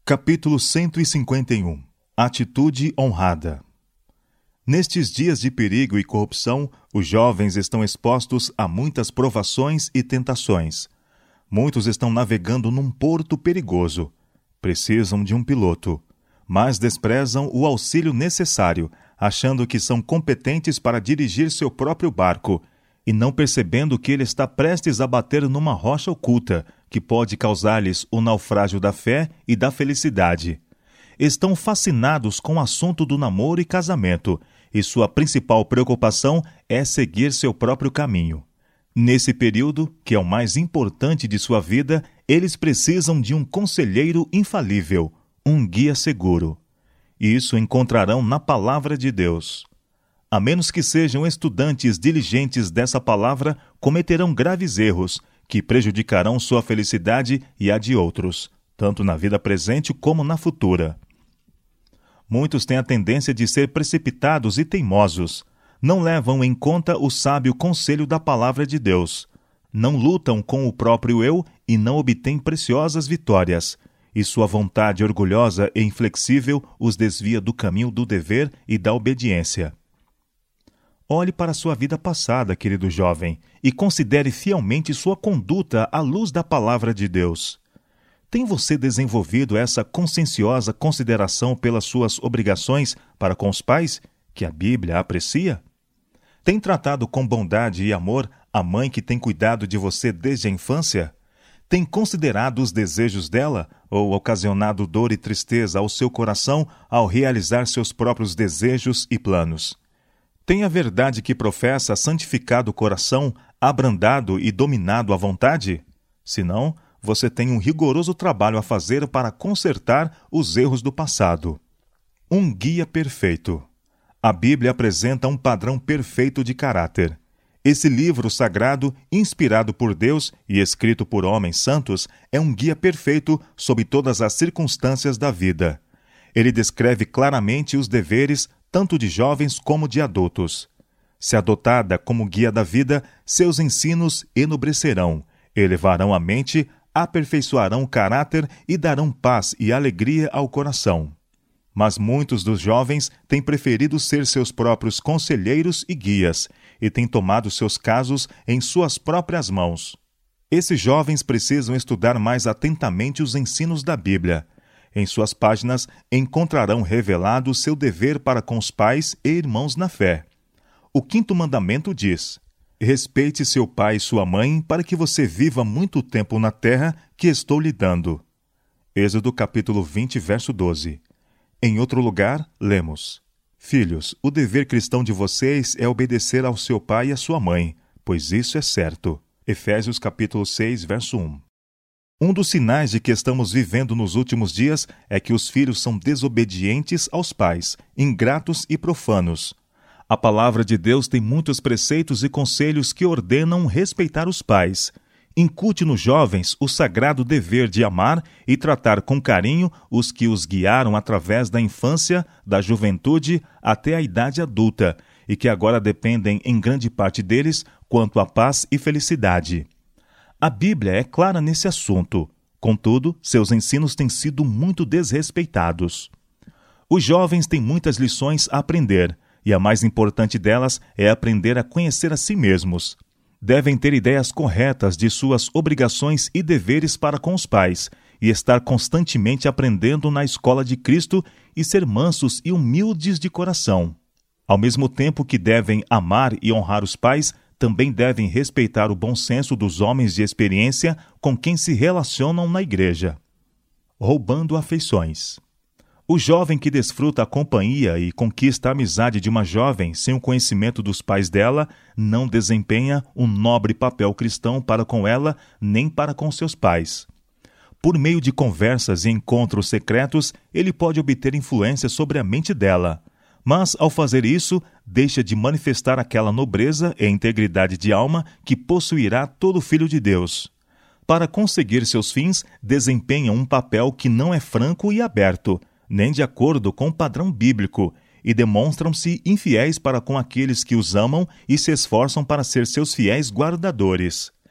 Capítulo 151. Atitude honrada. Nestes dias de perigo e corrupção, os jovens estão expostos a muitas provações e tentações. Muitos estão navegando num porto perigoso. Precisam de um piloto, mas desprezam o auxílio necessário, achando que são competentes para dirigir seu próprio barco, e não percebendo que ele está prestes a bater numa rocha oculta, que pode causar-lhes o naufrágio da fé e da felicidade. Estão fascinados com o assunto do namoro e casamento, e sua principal preocupação é seguir seu próprio caminho. Nesse período, que é o mais importante de sua vida, eles precisam de um conselheiro infalível, um guia seguro. Isso encontrarão na Palavra de Deus. A menos que sejam estudantes diligentes dessa palavra, cometerão graves erros, que prejudicarão sua felicidade e a de outros, tanto na vida presente como na futura. Muitos têm a tendência de ser precipitados e teimosos. Não levam em conta o sábio conselho da Palavra de Deus. Não lutam com o próprio eu e não obtêm preciosas vitórias. E sua vontade orgulhosa e inflexível os desvia do caminho do dever e da obediência. Olhe para sua vida passada, querido jovem, e considere fielmente sua conduta à luz da Palavra de Deus. Tem você desenvolvido essa conscienciosa consideração pelas suas obrigações para com os pais, que a Bíblia aprecia? Tem tratado com bondade e amor a mãe que tem cuidado de você desde a infância? Tem considerado os desejos dela, ou ocasionado dor e tristeza ao seu coração ao realizar seus próprios desejos e planos? Tem a verdade que professa santificado o coração, abrandado e dominado à vontade? Se não, você tem um rigoroso trabalho a fazer para consertar os erros do passado. Um guia perfeito. A Bíblia apresenta um padrão perfeito de caráter. Esse livro sagrado, inspirado por Deus e escrito por homens santos, é um guia perfeito sob todas as circunstâncias da vida. Ele descreve claramente os deveres tanto de jovens como de adultos. Se adotada como guia da vida, seus ensinos enobrecerão, elevarão a mente, aperfeiçoarão o caráter e darão paz e alegria ao coração. Mas muitos dos jovens têm preferido ser seus próprios conselheiros e guias, e têm tomado seus casos em suas próprias mãos. Esses jovens precisam estudar mais atentamente os ensinos da Bíblia. Em suas páginas encontrarão revelado seu dever para com os pais e irmãos na fé. O 5º mandamento diz: respeite seu pai e sua mãe para que você viva muito tempo na terra que estou lhe dando. Êxodo capítulo 20, verso 12. Em outro lugar, lemos: filhos, o dever cristão de vocês é obedecer ao seu pai e à sua mãe, pois isso é certo. Efésios capítulo 6, verso 1. Um dos sinais de que estamos vivendo nos últimos dias é que os filhos são desobedientes aos pais, ingratos e profanos. A palavra de Deus tem muitos preceitos e conselhos que ordenam respeitar os pais. Incute nos jovens o sagrado dever de amar e tratar com carinho os que os guiaram através da infância, da juventude até a idade adulta, e que agora dependem em grande parte deles quanto à paz e felicidade. A Bíblia é clara nesse assunto, contudo, seus ensinos têm sido muito desrespeitados. Os jovens têm muitas lições a aprender, e a mais importante delas é aprender a conhecer a si mesmos. Devem ter ideias corretas de suas obrigações e deveres para com os pais, e estar constantemente aprendendo na escola de Cristo e ser mansos e humildes de coração. Ao mesmo tempo que devem amar e honrar os pais, também devem respeitar o bom senso dos homens de experiência com quem se relacionam na igreja. Roubando afeições. O jovem que desfruta a companhia e conquista a amizade de uma jovem sem o conhecimento dos pais dela não desempenha um nobre papel cristão para com ela nem para com seus pais. Por meio de conversas e encontros secretos, ele pode obter influência sobre a mente dela. Mas, ao fazer isso, deixa de manifestar aquela nobreza e integridade de alma que possuirá todo filho de Deus. Para conseguir seus fins, desempenham um papel que não é franco e aberto, nem de acordo com o padrão bíblico, e demonstram-se infiéis para com aqueles que os amam e se esforçam para ser seus fiéis guardadores.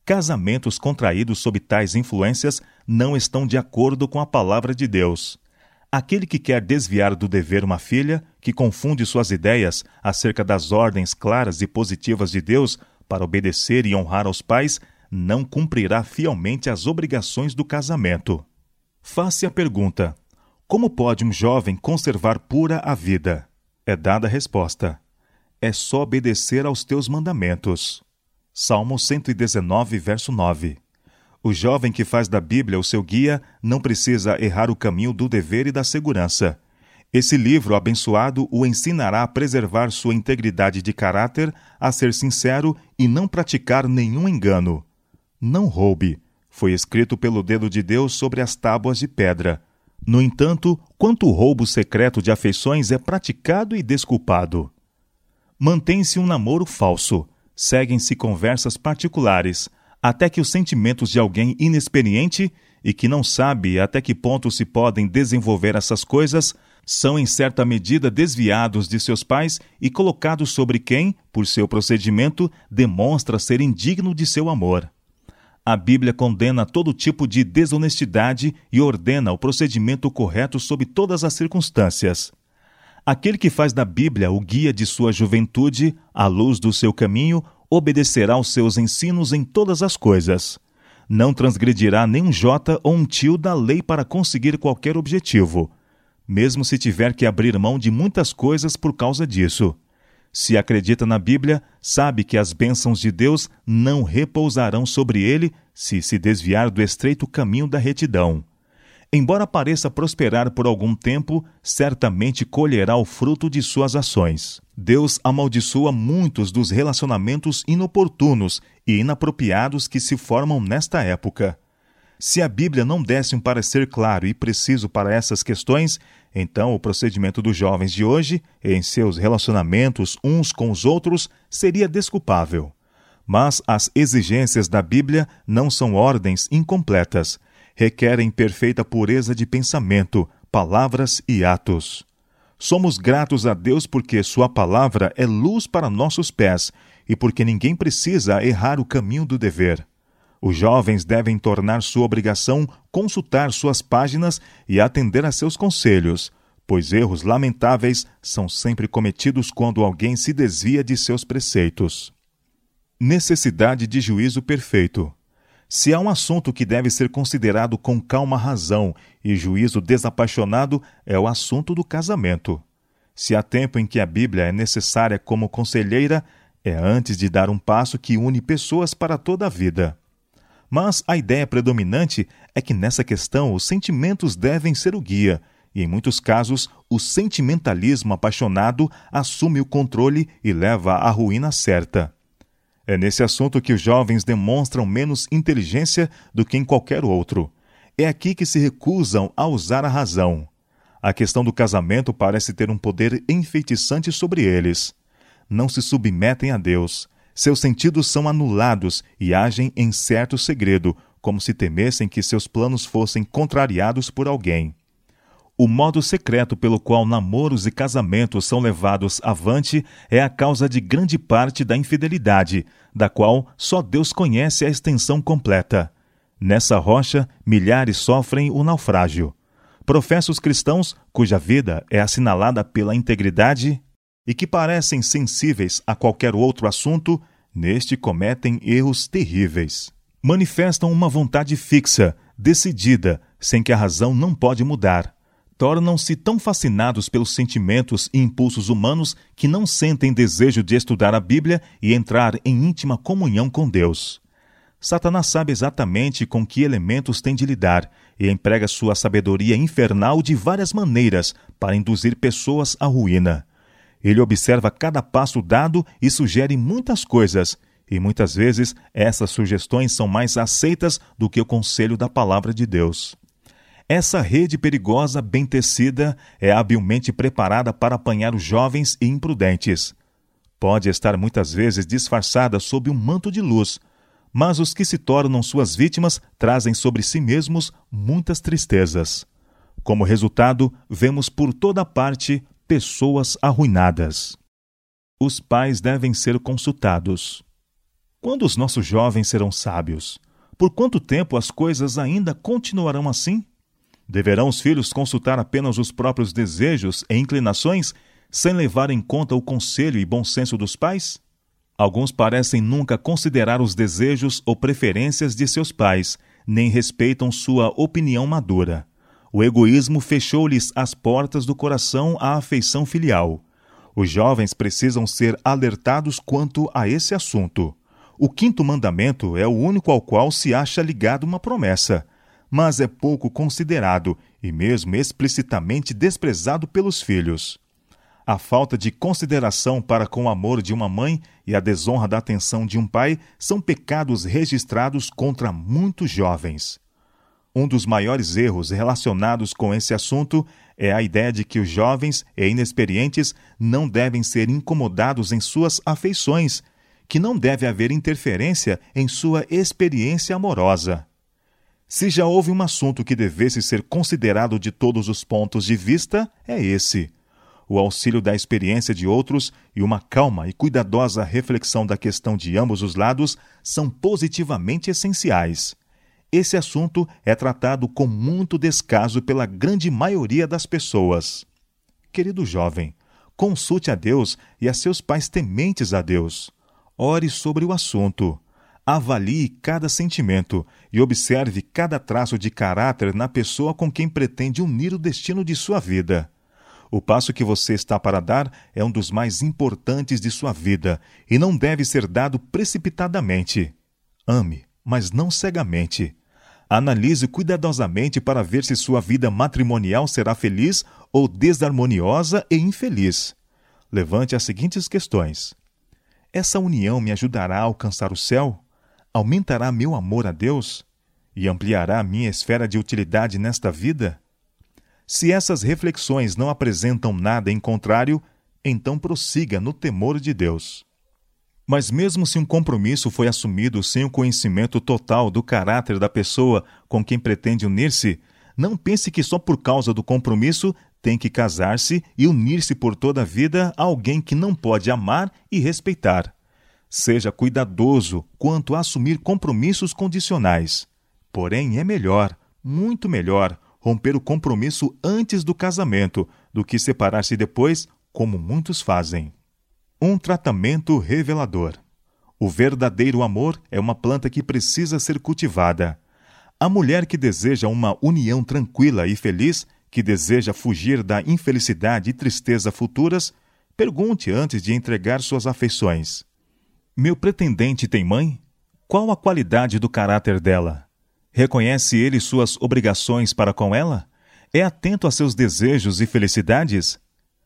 Casamentos contraídos sob tais influências não estão de acordo com a palavra de Deus. Aquele que quer desviar do dever uma filha, que confunde suas ideias acerca das ordens claras e positivas de Deus para obedecer e honrar aos pais, não cumprirá fielmente as obrigações do casamento. Faz-se a pergunta: como pode um jovem conservar pura a vida? É dada a resposta: é só obedecer aos teus mandamentos. Salmo 119, verso 9. O jovem que faz da Bíblia o seu guia não precisa errar o caminho do dever e da segurança. Esse livro abençoado o ensinará a preservar sua integridade de caráter, a ser sincero e não praticar nenhum engano. Não roube. Foi escrito pelo dedo de Deus sobre as tábuas de pedra. No entanto, quanto roubo secreto de afeições é praticado e desculpado. Mantém-se um namoro falso. Seguem-se conversas particulares, até que os sentimentos de alguém inexperiente e que não sabe até que ponto se podem desenvolver essas coisas são em certa medida desviados de seus pais e colocados sobre quem, por seu procedimento, demonstra ser indigno de seu amor. A Bíblia condena todo tipo de desonestidade e ordena o procedimento correto sob todas as circunstâncias. Aquele que faz da Bíblia o guia de sua juventude, à luz do seu caminho, obedecerá aos seus ensinos em todas as coisas. Não transgredirá nem um jota ou um tio da lei para conseguir qualquer objetivo, mesmo se tiver que abrir mão de muitas coisas por causa disso. Se acredita na Bíblia, sabe que as bênçãos de Deus não repousarão sobre ele se desviar do estreito caminho da retidão. Embora pareça prosperar por algum tempo, certamente colherá o fruto de suas ações. Deus amaldiçoa muitos dos relacionamentos inoportunos e inapropriados que se formam nesta época. Se a Bíblia não desse um parecer claro e preciso para essas questões, então o procedimento dos jovens de hoje, em seus relacionamentos uns com os outros, seria desculpável. Mas as exigências da Bíblia não são ordens incompletas. Requerem perfeita pureza de pensamento, palavras e atos. Somos gratos a Deus porque sua palavra é luz para nossos pés e porque ninguém precisa errar o caminho do dever. Os jovens devem tornar sua obrigação consultar suas páginas e atender a seus conselhos, pois erros lamentáveis são sempre cometidos quando alguém se desvia de seus preceitos. Necessidade de juízo perfeito. Se há um assunto que deve ser considerado com calma razão e juízo desapaixonado, é o assunto do casamento. Se há tempo em que a Bíblia é necessária como conselheira, é antes de dar um passo que une pessoas para toda a vida. Mas a ideia predominante é que nessa questão os sentimentos devem ser o guia, e em muitos casos o sentimentalismo apaixonado assume o controle e leva à ruína certa. É nesse assunto que os jovens demonstram menos inteligência do que em qualquer outro. É aqui que se recusam a usar a razão. A questão do casamento parece ter um poder enfeitiçante sobre eles. Não se submetem a Deus. Seus sentidos são anulados e agem em certo segredo, como se temessem que seus planos fossem contrariados por alguém. O modo secreto pelo qual namoros e casamentos são levados avante é a causa de grande parte da infidelidade, da qual só Deus conhece a extensão completa. Nessa rocha, milhares sofrem o naufrágio. Professos cristãos, cuja vida é assinalada pela integridade e que parecem sensíveis a qualquer outro assunto, neste cometem erros terríveis. Manifestam uma vontade fixa, decidida, sem que a razão não pode mudar. Tornam-se tão fascinados pelos sentimentos e impulsos humanos que não sentem desejo de estudar a Bíblia e entrar em íntima comunhão com Deus. Satanás sabe exatamente com que elementos tem de lidar e emprega sua sabedoria infernal de várias maneiras para induzir pessoas à ruína. Ele observa cada passo dado e sugere muitas coisas, e muitas vezes essas sugestões são mais aceitas do que o conselho da palavra de Deus. Essa rede perigosa, bem tecida, é habilmente preparada para apanhar os jovens e imprudentes. Pode estar muitas vezes disfarçada sob um manto de luz, mas os que se tornam suas vítimas trazem sobre si mesmos muitas tristezas. Como resultado, vemos por toda parte pessoas arruinadas. Os pais devem ser consultados. Quando os nossos jovens serão sábios? Por quanto tempo as coisas ainda continuarão assim? Deverão os filhos consultar apenas os próprios desejos e inclinações, sem levar em conta o conselho e bom senso dos pais? Alguns parecem nunca considerar os desejos ou preferências de seus pais, nem respeitam sua opinião madura. O egoísmo fechou-lhes as portas do coração à afeição filial. Os jovens precisam ser alertados quanto a esse assunto. O 5º mandamento é o único ao qual se acha ligado uma promessa, mas é pouco considerado e mesmo explicitamente desprezado pelos filhos. A falta de consideração para com o amor de uma mãe e a desonra da atenção de um pai são pecados registrados contra muitos jovens. Um dos maiores erros relacionados com esse assunto é a ideia de que os jovens e inexperientes não devem ser incomodados em suas afeições, que não deve haver interferência em sua experiência amorosa. Se já houve um assunto que devesse ser considerado de todos os pontos de vista, é esse. O auxílio da experiência de outros e uma calma e cuidadosa reflexão da questão de ambos os lados são positivamente essenciais. Esse assunto é tratado com muito descaso pela grande maioria das pessoas. Querido jovem, consulte a Deus e a seus pais tementes a Deus. Ore sobre o assunto. Avalie cada sentimento e observe cada traço de caráter na pessoa com quem pretende unir o destino de sua vida. O passo que você está para dar é um dos mais importantes de sua vida e não deve ser dado precipitadamente. Ame, mas não cegamente. Analise cuidadosamente para ver se sua vida matrimonial será feliz ou desarmoniosa e infeliz. Levante as seguintes questões. Essa união me ajudará a alcançar o céu? Aumentará meu amor a Deus? E ampliará a minha esfera de utilidade nesta vida? Se essas reflexões não apresentam nada em contrário, então prossiga no temor de Deus. Mas mesmo se um compromisso foi assumido sem o conhecimento total do caráter da pessoa com quem pretende unir-se, não pense que só por causa do compromisso tem que casar-se e unir-se por toda a vida a alguém que não pode amar e respeitar. Seja cuidadoso quanto a assumir compromissos condicionais. Porém, é melhor, muito melhor, romper o compromisso antes do casamento do que separar-se depois, como muitos fazem. Um tratamento revelador. O verdadeiro amor é uma planta que precisa ser cultivada. A mulher que deseja uma união tranquila e feliz, que deseja fugir da infelicidade e tristeza futuras, pergunte antes de entregar suas afeições. Meu pretendente tem mãe? Qual a qualidade do caráter dela? Reconhece ele suas obrigações para com ela? É atento a seus desejos e felicidades?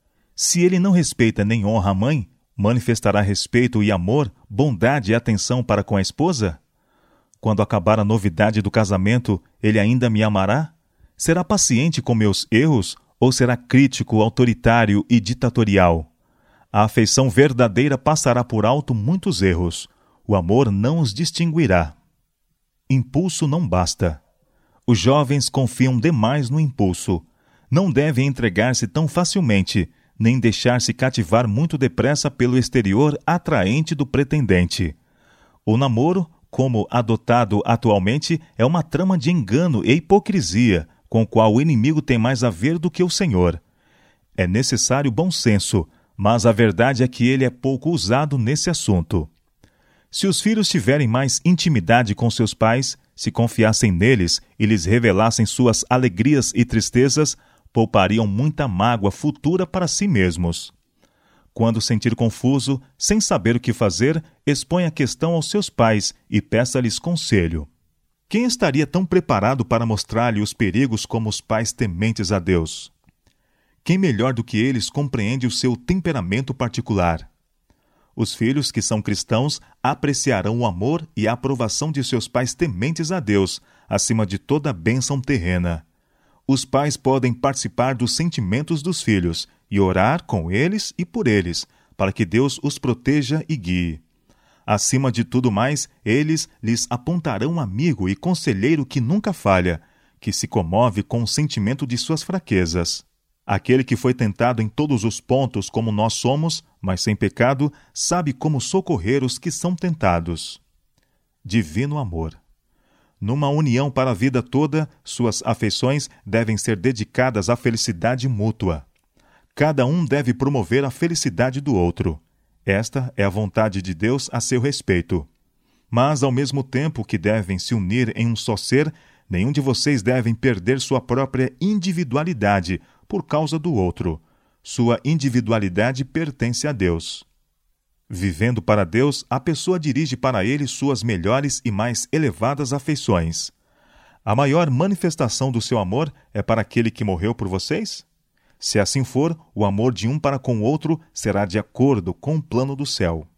Se ele não respeita nem honra a mãe, manifestará respeito e amor, bondade e atenção para com a esposa? Quando acabar a novidade do casamento, ele ainda me amará? Será paciente com meus erros ou será crítico, autoritário e ditatorial? A afeição verdadeira passará por alto muitos erros. O amor não os distinguirá. Impulso não basta. Os jovens confiam demais no impulso. Não devem entregar-se tão facilmente, nem deixar-se cativar muito depressa pelo exterior atraente do pretendente. O namoro, como adotado atualmente, é uma trama de engano e hipocrisia, com o qual o inimigo tem mais a ver do que o Senhor. É necessário bom senso, mas a verdade é que ele é pouco usado nesse assunto. Se os filhos tiverem mais intimidade com seus pais, se confiassem neles e lhes revelassem suas alegrias e tristezas, poupariam muita mágoa futura para si mesmos. Quando sentir confuso, sem saber o que fazer, exponha a questão aos seus pais e peça-lhes conselho. Quem estaria tão preparado para mostrar-lhe os perigos como os pais tementes a Deus? Quem melhor do que eles compreende o seu temperamento particular? Os filhos que são cristãos apreciarão o amor e a aprovação de seus pais tementes a Deus, acima de toda bênção terrena. Os pais podem participar dos sentimentos dos filhos e orar com eles e por eles, para que Deus os proteja e guie. Acima de tudo mais, eles lhes apontarão um amigo e conselheiro que nunca falha, que se comove com o sentimento de suas fraquezas. Aquele que foi tentado em todos os pontos como nós somos, mas sem pecado, sabe como socorrer os que são tentados. divino amor. Numa união para a vida toda, suas afeições devem ser dedicadas à felicidade mútua. Cada um deve promover a felicidade do outro. Esta é a vontade de Deus a seu respeito. Mas, ao mesmo tempo que devem se unir em um só ser, nenhum de vocês deve perder sua própria individualidade por causa do outro. Sua individualidade pertence a Deus. Vivendo para Deus, a pessoa dirige para Ele suas melhores e mais elevadas afeições. A maior manifestação do seu amor é para aquele que morreu por vocês? Se assim for, o amor de um para com o outro será de acordo com o plano do céu.